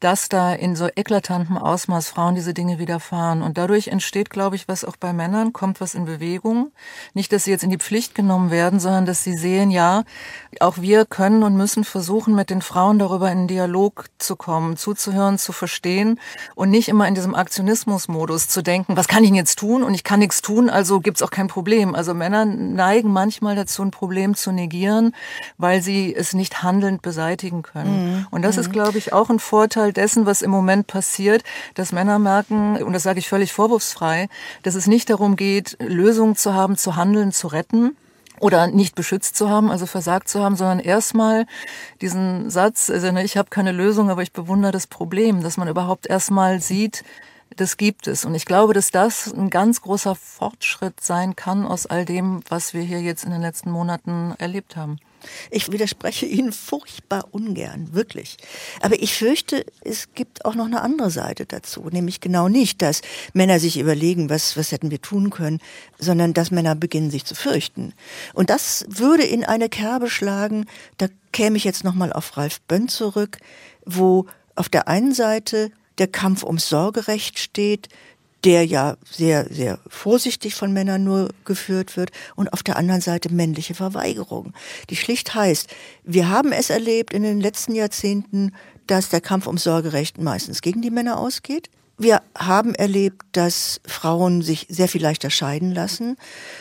dass da in so eklatantem Ausmaß Frauen diese Dinge widerfahren. Und dadurch entsteht, glaube ich, was auch bei Männern, kommt was in Bewegung. Nicht, dass sie jetzt in die Pflicht genommen werden, sondern dass sie sehen, ja, auch wir können und müssen versuchen, mit den Frauen darüber in den Dialog zu kommen, zuzuhören, zu verstehen und nicht immer in diesem Aktionismusmodus zu denken, was kann ich denn jetzt tun? Und ich kann nichts tun, also gibt's auch kein Problem. Also Männer neigen manchmal dazu, ein Problem zu negieren, weil sie es nicht handelnd beseitigen können. Und das ist, glaube ich, auch ein Vorteil dessen, was im Moment passiert, dass Männer merken, und das sage ich völlig vorwurfsfrei, dass es nicht darum geht, Lösungen zu haben, zu handeln, zu retten oder nicht beschützt zu haben, also versagt zu haben, sondern erstmal diesen Satz, also ich habe keine Lösung, aber ich bewundere das Problem, dass man überhaupt erstmal sieht, das gibt es. Und ich glaube, dass das ein ganz großer Fortschritt sein kann aus all dem, was wir hier jetzt in den letzten Monaten erlebt haben. Ich widerspreche Ihnen furchtbar ungern, wirklich. Aber ich fürchte, es gibt auch noch eine andere Seite dazu. Nämlich genau nicht, dass Männer sich überlegen, was hätten wir tun können, sondern dass Männer beginnen, sich zu fürchten. Und das würde in eine Kerbe schlagen, da käme ich jetzt nochmal auf Ralf Bönd zurück, wo auf der einen Seite der Kampf ums Sorgerecht steht, der ja sehr, sehr vorsichtig von Männern nur geführt wird, und auf der anderen Seite männliche Verweigerung, die schlicht heißt, wir haben es erlebt in den letzten Jahrzehnten, dass der Kampf ums Sorgerecht meistens gegen die Männer ausgeht. Wir haben erlebt, dass Frauen sich sehr viel leichter scheiden lassen,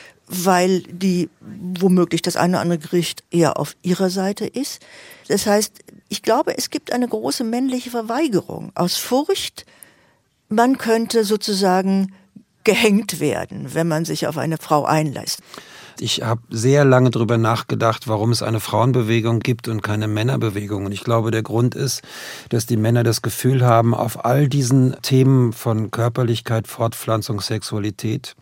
weil die womöglich das eine oder andere Gericht eher auf ihrer Seite ist. Das heißt, ich glaube, es gibt eine große männliche Verweigerung aus Furcht, man könnte sozusagen gehängt werden, wenn man sich auf eine Frau einlässt. Ich habe sehr lange darüber nachgedacht, warum es eine Frauenbewegung gibt und keine Männerbewegung. Und ich glaube, der Grund ist, dass die Männer das Gefühl haben, auf all diesen Themen von Körperlichkeit, Fortpflanzung, Sexualität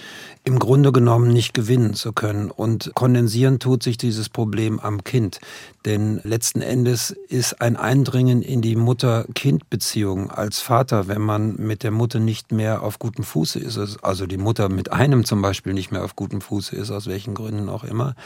im Grunde genommen nicht gewinnen zu können. Und kondensieren tut sich dieses Problem am Kind. Denn letzten Endes ist ein Eindringen in die Mutter-Kind-Beziehung als Vater, wenn man mit der Mutter nicht mehr auf gutem Fuße ist, also die Mutter mit einem zum Beispiel nicht mehr auf gutem Fuße ist, aus welchen Gründen auch immer,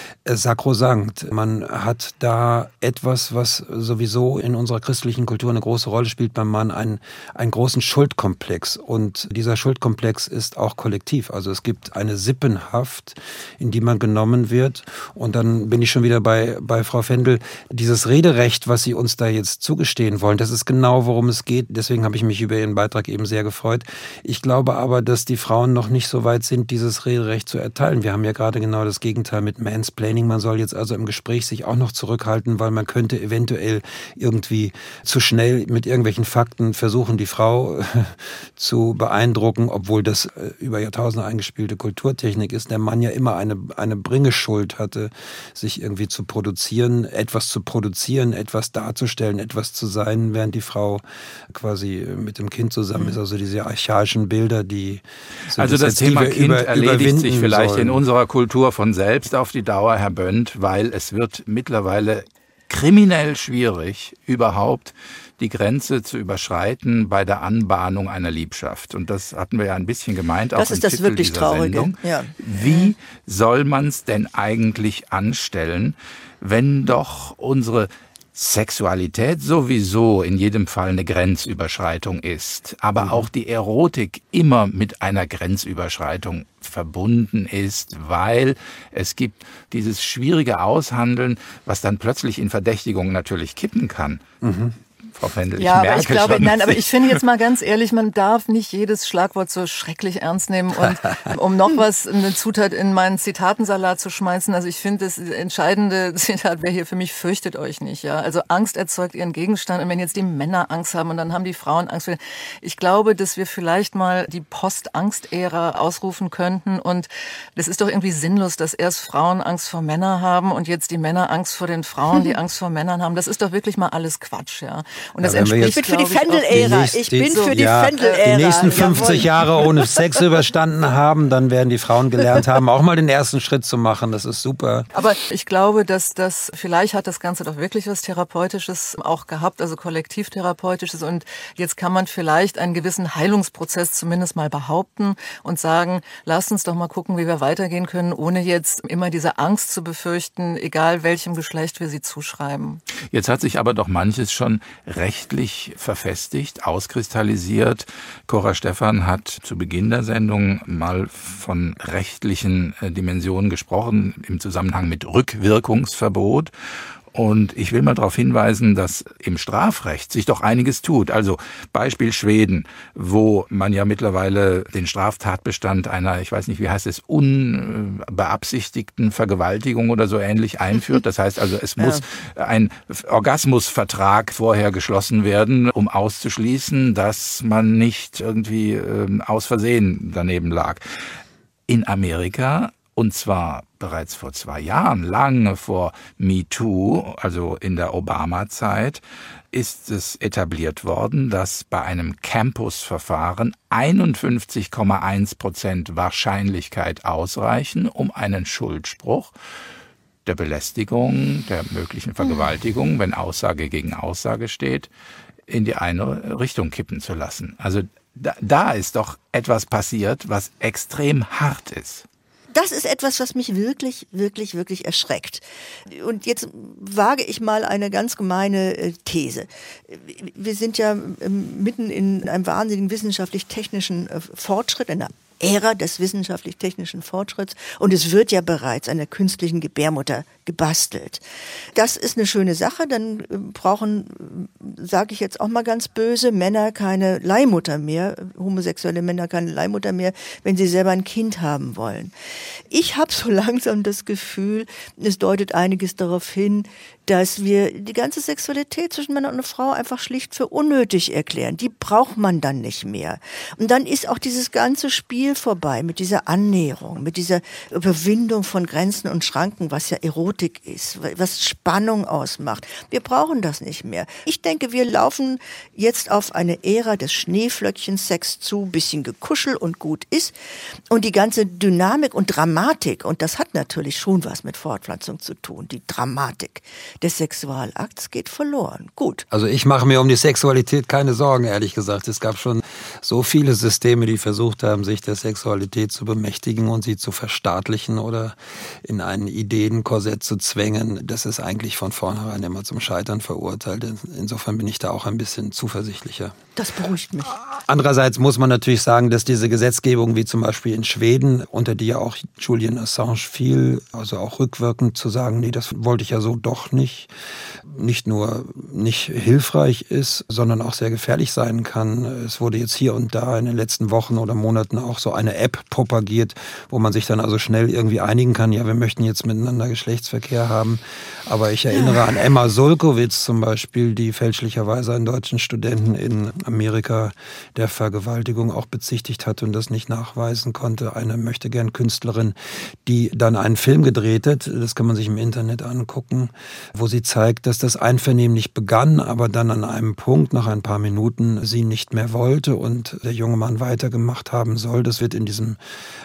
sakrosankt. Man hat da etwas, was sowieso in unserer christlichen Kultur eine große Rolle spielt beim Mann, einen großen Schuldkomplex. Und dieser Schuldkomplex ist auch kollektiv. Also es gibt eine Sippenhaft, in die man genommen wird. Und dann bin ich schon wieder bei Frau Fendel. Dieses Rederecht, was Sie uns da jetzt zugestehen wollen, das ist genau, worum es geht. Deswegen habe ich mich über Ihren Beitrag eben sehr gefreut. Ich glaube aber, dass die Frauen noch nicht so weit sind, dieses Rederecht zu erteilen. Wir haben ja gerade genau das Gegenteil mit Mansplaining. Man soll jetzt also im Gespräch sich auch noch zurückhalten, weil man könnte eventuell irgendwie zu schnell mit irgendwelchen Fakten versuchen, die Frau zu beeindrucken, obwohl das über Jahrtausende eingespielte Kulturtechnik ist. Der Mann ja immer eine Bringeschuld hatte, sich irgendwie zu produzieren, etwas darzustellen, etwas zu sein, während die Frau quasi mit dem Kind zusammen ist. Also diese archaischen Bilder, die so also das Thema Kind erledigt sich vielleicht sollen. In unserer Kultur von selbst auf die Dauer, Herr Bönd, weil es wird mittlerweile kriminell schwierig, überhaupt die Grenze zu überschreiten bei der Anbahnung einer Liebschaft. Und das hatten wir ja ein bisschen gemeint, auch im Titel dieser Sendung. Ja. Wie soll man es denn eigentlich anstellen, wenn doch unsere Sexualität sowieso in jedem Fall eine Grenzüberschreitung ist, aber auch die Erotik immer mit einer Grenzüberschreitung verbunden ist, weil es gibt dieses schwierige Aushandeln, was dann plötzlich in Verdächtigung natürlich kippen kann. Frau Fendel, ja, ich merke aber ich glaube, schon. nein, aber ich finde jetzt mal ganz ehrlich, man darf nicht jedes Schlagwort so schrecklich ernst nehmen und um noch was, eine Zutat in meinen Zitatensalat zu schmeißen. Also ich finde, das entscheidende Zitat wäre hier für mich, fürchtet euch nicht, ja. Also Angst erzeugt ihren Gegenstand und wenn jetzt die Männer Angst haben und dann haben die Frauen Angst. Ich glaube, dass wir vielleicht mal die Post-Angst-Ära ausrufen könnten und das ist doch irgendwie sinnlos, dass erst Frauen Angst vor Männern haben und jetzt die Männer Angst vor den Frauen, die Angst vor Männern haben. Das ist doch wirklich mal alles Quatsch, ja. Und das entspricht, ich bin für die Fendel-Ära. Ich bin für die Fendel-Ära. Die nächsten 50 Jahre ohne Sex überstanden haben, dann werden die Frauen gelernt haben, auch mal den ersten Schritt zu machen. Das ist super. Aber ich glaube, dass das, vielleicht hat das Ganze doch wirklich was Therapeutisches auch gehabt, also Kollektivtherapeutisches. Und jetzt kann man vielleicht einen gewissen Heilungsprozess zumindest mal behaupten und sagen, lasst uns doch mal gucken, wie wir weitergehen können, ohne jetzt immer diese Angst zu befürchten, egal welchem Geschlecht wir sie zuschreiben. Jetzt hat sich aber doch manches schon rechtlich verfestigt, auskristallisiert. Cora Stephan hat zu Beginn der Sendung mal von rechtlichen Dimensionen gesprochen im Zusammenhang mit Rückwirkungsverbot. Und ich will mal darauf hinweisen, dass im Strafrecht sich doch einiges tut. Also Beispiel Schweden, wo man ja mittlerweile den Straftatbestand einer, ich weiß nicht, wie heißt es, unbeabsichtigten Vergewaltigung oder so ähnlich einführt. Das heißt also, es muss ein Orgasmusvertrag vorher geschlossen werden, um auszuschließen, dass man nicht irgendwie aus Versehen daneben lag. In Amerika, und zwar bereits vor 2 Jahren, lange vor MeToo, also in der Obama-Zeit, ist es etabliert worden, dass bei einem Campus-Verfahren 51,1% Wahrscheinlichkeit ausreichen, um einen Schuldspruch der Belästigung, der möglichen Vergewaltigung, wenn Aussage gegen Aussage steht, in die eine Richtung kippen zu lassen. Also da ist doch etwas passiert, was extrem hart ist. Das ist etwas, was mich wirklich, wirklich, wirklich erschreckt. Und jetzt wage ich mal eine ganz gemeine These. Wir sind ja mitten in einem wahnsinnigen wissenschaftlich-technischen Fortschritt, in einer Ära des wissenschaftlich-technischen Fortschritts, und es wird ja bereits an der künstlichen Gebärmutter gebastelt. Das ist eine schöne Sache, dann brauchen, sage ich jetzt auch mal ganz böse, Männer keine Leihmutter mehr, homosexuelle Männer keine Leihmutter mehr, wenn sie selber ein Kind haben wollen. Ich habe so langsam das Gefühl, es deutet einiges darauf hin, dass wir die ganze Sexualität zwischen Mann und einer Frau einfach schlicht für unnötig erklären. Die braucht man dann nicht mehr. Und dann ist auch dieses ganze Spiel vorbei mit dieser Annäherung, mit dieser Überwindung von Grenzen und Schranken, was ja Erotik ist, was Spannung ausmacht. Wir brauchen das nicht mehr. Ich denke, wir laufen jetzt auf eine Ära des Schneeflöckchen-Sex zu, bisschen gekuschelt und gut ist. Und die ganze Dynamik und Dramatik, und das hat natürlich schon was mit Fortpflanzung zu tun, die Dramatik des Sexualakts geht verloren. Gut. Also ich mache mir um die Sexualität keine Sorgen, ehrlich gesagt. Es gab schon so viele Systeme, die versucht haben, sich der Sexualität zu bemächtigen und sie zu verstaatlichen oder in ein Ideenkorsett zu zwängen. Das ist eigentlich von vornherein immer zum Scheitern verurteilt. Insofern bin ich da auch ein bisschen zuversichtlicher. Das beruhigt mich. Andererseits muss man natürlich sagen, dass diese Gesetzgebung, wie zum Beispiel in Schweden, unter die ja auch Julian Assange fiel, also auch rückwirkend zu sagen, nee, das wollte ich ja so doch nicht nur nicht hilfreich ist, sondern auch sehr gefährlich sein kann. Es wurde jetzt hier und da in den letzten Wochen oder Monaten auch so eine App propagiert, wo man sich dann also schnell irgendwie einigen kann, ja, wir möchten jetzt miteinander Geschlechtsverkehr haben. Aber ich erinnere an Emma Sulkowicz zum Beispiel, die fälschlicherweise einen deutschen Studenten in Amerika der Vergewaltigung auch bezichtigt hatte und das nicht nachweisen konnte. Eine Möchtegern-Künstlerin, die dann einen Film gedreht hat, das kann man sich im Internet angucken, wo sie zeigt, dass das einvernehmlich begann, aber dann an einem Punkt nach ein paar Minuten sie nicht mehr wollte und der junge Mann weitergemacht haben soll. Das wird in diesem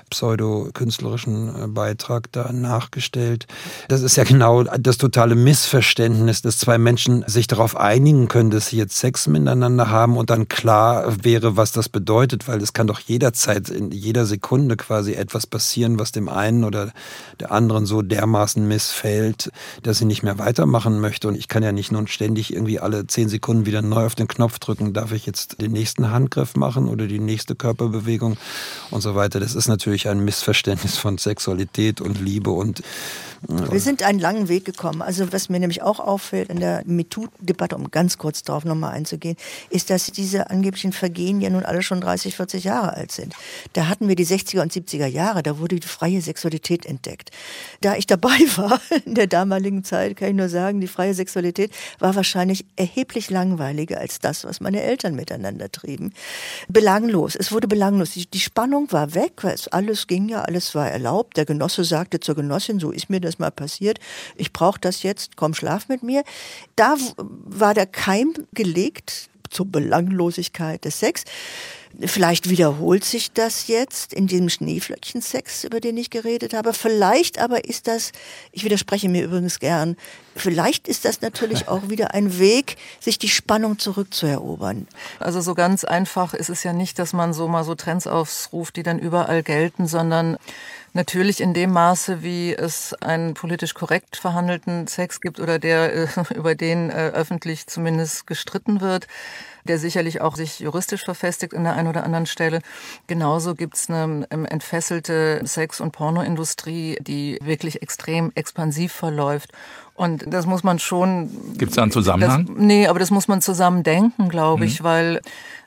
pseudo-künstlerischen Beitrag da nachgestellt. Das ist ja genau das totale Missverständnis, dass zwei Menschen sich darauf einigen können, dass sie jetzt Sex miteinander haben und dann klar wäre, was das bedeutet, weil es kann doch jederzeit, in jeder Sekunde quasi etwas passieren, was dem einen oder der anderen so dermaßen missfällt, dass sie nicht mehr weitermachen möchte. Und ich kann ja nicht nun ständig irgendwie alle 10 Sekunden wieder neu auf den Knopf drücken. Darf ich jetzt den nächsten Handgriff machen oder die nächste Körperbewegung und so weiter. Das ist natürlich ein Missverständnis von Sexualität und Liebe und wir sind einen langen Weg gekommen. Also was mir nämlich auch auffällt in der MeToo-Debatte, um ganz kurz darauf nochmal einzugehen, ist, dass diese angeblichen Vergehen ja nun alle schon 30, 40 Jahre alt sind. Da hatten wir die 60er und 70er Jahre, da wurde die freie Sexualität entdeckt. Da ich dabei war in der damaligen Zeit, kann ich nur sagen, die freie Sexualität war wahrscheinlich erheblich langweiliger als das, was meine Eltern miteinander trieben. Belanglos, es wurde belanglos. Die Spannung war weg, weil alles ging ja, alles war erlaubt. Der Genosse sagte zur Genossin, so ist mir das mal passiert, ich brauche das jetzt, komm, schlaf mit mir. Da war der Keim gelegt zur Belanglosigkeit des Sex. Vielleicht wiederholt sich das jetzt in diesem Schneeflöckchen-Sex, über den ich geredet habe. Vielleicht aber ist das, ich widerspreche mir übrigens gern, vielleicht ist das natürlich auch wieder ein Weg, sich die Spannung zurückzuerobern. Also so ganz einfach ist es ja nicht, dass man so mal so Trends ausruft, die dann überall gelten, sondern Natürlich in dem Maße, wie es einen politisch korrekt verhandelten Sex gibt oder der über den öffentlich zumindest gestritten wird, der sicherlich auch sich juristisch verfestigt an der einen oder anderen Stelle. Genauso gibt's eine entfesselte Sex- und Pornoindustrie, die wirklich extrem expansiv verläuft. Und das muss man schon... Gibt es da einen Zusammenhang? Nee, aber das muss man zusammen denken, glaube ich, weil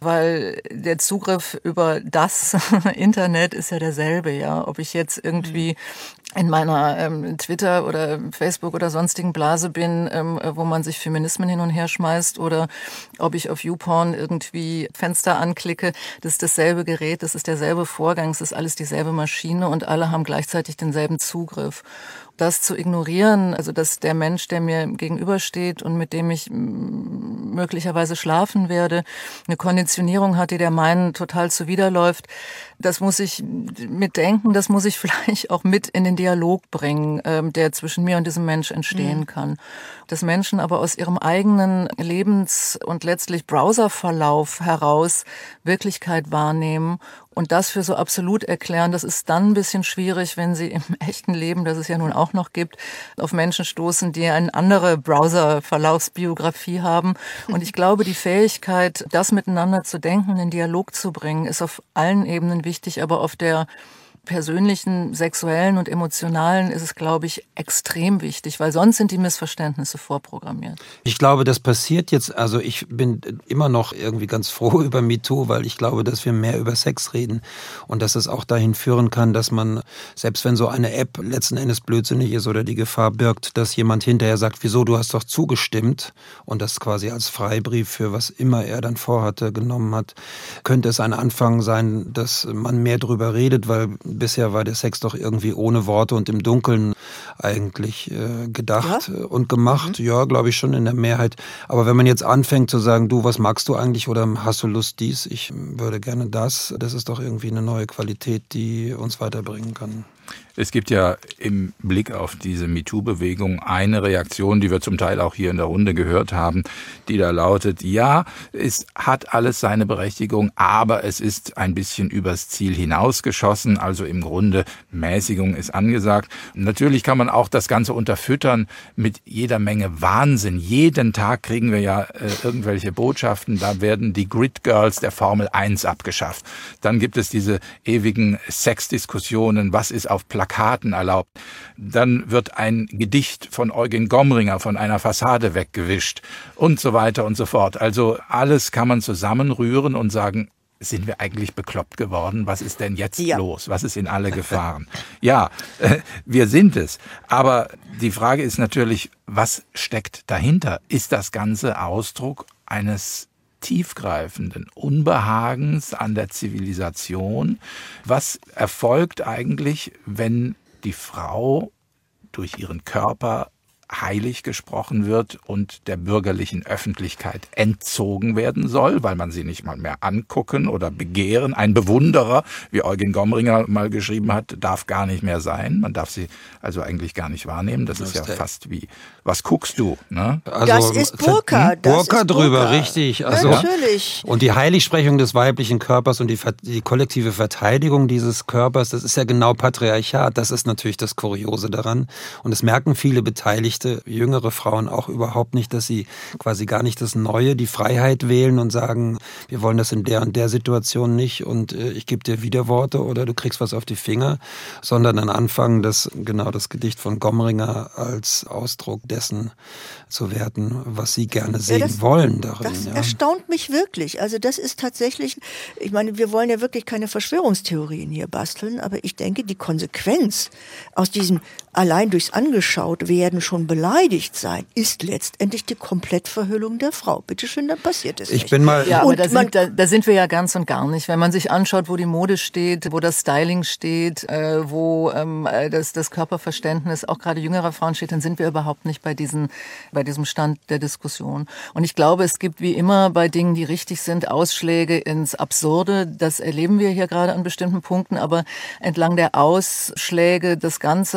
der Zugriff über das Internet ist ja derselbe, ja. Ob ich jetzt irgendwie in meiner Twitter- oder Facebook- oder sonstigen Blase bin, wo man sich Feminismen hin und her schmeißt, oder ob ich auf YouPorn irgendwie Fenster anklicke, das ist dasselbe Gerät, das ist derselbe Vorgang, es ist alles dieselbe Maschine und alle haben gleichzeitig denselben Zugriff. Das zu ignorieren, also dass der Mensch, der mir gegenübersteht und mit dem ich möglicherweise schlafen werde, eine Konditionierung hat, die der meinen total zuwiderläuft, das muss ich mitdenken, das muss ich vielleicht auch mit in den Dialog bringen, der zwischen mir und diesem Mensch entstehen kann. Dass Menschen aber aus ihrem eigenen Lebens- und letztlich Browserverlauf heraus Wirklichkeit wahrnehmen und das für so absolut erklären, das ist dann ein bisschen schwierig, wenn sie im echten Leben, das es ja nun auch noch gibt, auf Menschen stoßen, die eine andere Browser-Verlaufsbiografie haben. Und ich glaube, die Fähigkeit, das miteinander zu denken, in den Dialog zu bringen, ist auf allen Ebenen wichtig, aber auf der persönlichen, sexuellen und emotionalen ist es, glaube ich, extrem wichtig, weil sonst sind die Missverständnisse vorprogrammiert. Ich glaube, das passiert jetzt, also ich bin immer noch irgendwie ganz froh über MeToo, weil ich glaube, dass wir mehr über Sex reden und dass es auch dahin führen kann, dass man, selbst wenn so eine App letzten Endes blödsinnig ist oder die Gefahr birgt, dass jemand hinterher sagt, wieso, du hast doch zugestimmt und das quasi als Freibrief für was immer er dann vorhatte genommen hat, könnte es ein Anfang sein, dass man mehr drüber redet, weil bisher war der Sex doch irgendwie ohne Worte und im Dunkeln eigentlich gedacht und gemacht. Ja, glaube ich schon in der Mehrheit. Aber wenn man jetzt anfängt zu sagen, du, was magst du eigentlich oder hast du Lust dies? Ich würde gerne das. Das ist doch irgendwie eine neue Qualität, die uns weiterbringen kann. Es gibt ja im Blick auf diese MeToo-Bewegung eine Reaktion, die wir zum Teil auch hier in der Runde gehört haben, die da lautet, ja, es hat alles seine Berechtigung, aber es ist ein bisschen übers Ziel hinausgeschossen, also im Grunde Mäßigung ist angesagt. Natürlich kann man auch das Ganze unterfüttern mit jeder Menge Wahnsinn. Jeden Tag kriegen wir ja irgendwelche Botschaften, da werden die Grid Girls der Formel 1 abgeschafft. Dann gibt es diese ewigen Sexdiskussionen, was ist auf Plakaten erlaubt. Dann wird ein Gedicht von Eugen Gomringer von einer Fassade weggewischt und so weiter und so fort. Also alles kann man zusammenrühren und sagen, sind wir eigentlich bekloppt geworden? Was ist denn jetzt los? Was ist in alle gefahren? Ja, wir sind es. Aber die Frage ist natürlich, was steckt dahinter? Ist das Ganze Ausdruck eines tiefgreifenden Unbehagens an der Zivilisation? Was erfolgt eigentlich, wenn die Frau durch ihren Körper heilig gesprochen wird und der bürgerlichen Öffentlichkeit entzogen werden soll, weil man sie nicht mal mehr angucken oder begehren? Ein Bewunderer, wie Eugen Gomringer mal geschrieben hat, darf gar nicht mehr sein. Man darf sie also eigentlich gar nicht wahrnehmen. Das ist ja fast wie, was guckst du? Ne? Also, das ist Burka. Burka drüber, richtig. Also, natürlich. Und die Heiligsprechung des weiblichen Körpers und die kollektive Verteidigung dieses Körpers, das ist ja genau Patriarchat. Das ist natürlich das Kuriose daran. Und es merken viele Beteiligte, jüngere Frauen auch überhaupt nicht, dass sie quasi gar nicht das Neue, die Freiheit wählen und sagen, wir wollen das in der und der Situation nicht und ich gebe dir Widerworte oder du kriegst was auf die Finger, sondern dann anfangen, das Gedicht von Gomringer als Ausdruck dessen zu werten, was sie gerne sehen wollen darin. Das erstaunt mich wirklich. Also das ist tatsächlich, ich meine, wir wollen ja wirklich keine Verschwörungstheorien hier basteln, aber ich denke, die Konsequenz aus diesem allein durchs angeschaut werden schon beleidigt sein, ist letztendlich die Komplettverhüllung der Frau. Bitte schön, dann passiert es nicht. Ja, aber da sind wir ja ganz und gar nicht. Wenn man sich anschaut, wo die Mode steht, wo das Styling steht, wo das Körperverständnis auch gerade jüngerer Frauen steht, dann sind wir überhaupt nicht bei diesem Stand der Diskussion. Und ich glaube, es gibt wie immer bei Dingen, die richtig sind, Ausschläge ins Absurde. Das erleben wir hier gerade an bestimmten Punkten, aber entlang der Ausschläge das Ganze als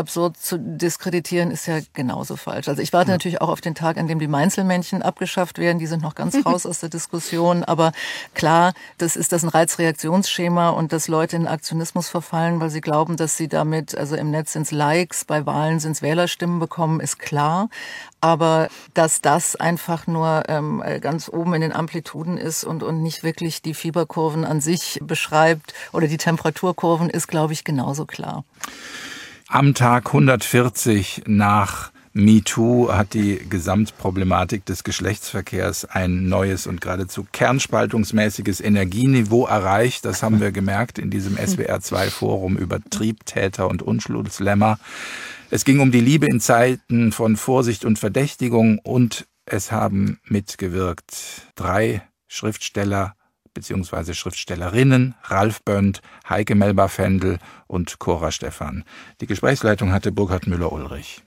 absurd zu diskreditieren, ist ja genauso falsch. Also ich warte natürlich auch auf den Tag, an dem die Mainzelmännchen abgeschafft werden. Die sind noch ganz raus aus der Diskussion. Aber klar, das ein Reizreaktionsschema und dass Leute in Aktionismus verfallen, weil sie glauben, dass sie damit, also im Netz sind's Likes, bei Wahlen sind's Wählerstimmen bekommen, ist klar. Aber dass das einfach nur ganz oben in den Amplituden ist und nicht wirklich die Fieberkurven an sich beschreibt oder die Temperaturkurven, ist, glaube ich, genauso klar. Am Tag 140 nach MeToo hat die Gesamtproblematik des Geschlechtsverkehrs ein neues und geradezu kernspaltungsmäßiges Energieniveau erreicht. Das haben wir gemerkt in diesem SWR2-Forum über Triebtäter und Unschuldslämmer. Es ging um die Liebe in Zeiten von Vorsicht und Verdächtigung und es haben mitgewirkt 3 Schriftsteller bzw. Schriftstellerinnen, Ralf Bönd, Heike Melba-Fendel und Cora Stephan. Die Gesprächsleitung hatte Burkhard Müller-Ulrich.